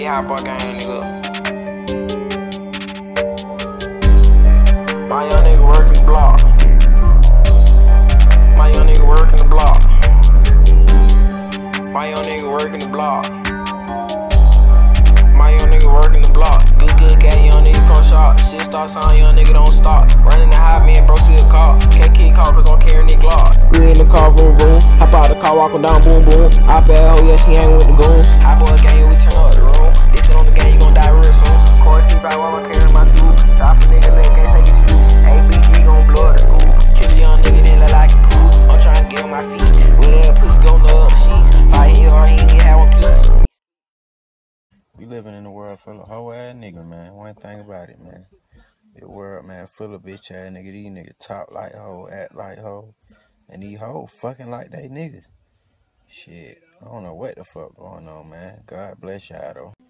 Big hot boy gang, nigga. My young nigga working the block. My young nigga working the block. My young nigga working the block. My young nigga working the block. Good gang, young nigga come shot. Shit starts on, young nigga don't stop. Running the hot man, bro, see a car. Can't keep call cause I'm carrying the Glock. We in the car, vroom vroom. Hop out the car, walking down, boom boom. I bet hoe, yeah, she ain't with the goons. Hot boy gang, we turn up the room. This shit on the gang, you gon' die real soon. Quarantine back while I'm carrying my tube. Top of nigga, leg, can't take a shoe. ABG gon' blow up the school. Kill a young nigga, then look like a pool. I'm trying to get on my feet. With that pussy gon' know up the sheets. If I hit hard, he ain't even have one piece. We living in a world full of hoe ass nigga, man. One thing about it, man. The world, man, full of bitch ass nigga. These niggas talk like hoe, act like hoe. And these hoes fucking like they niggas. Shit, I don't know what the fuck going on, man. God bless y'all, though.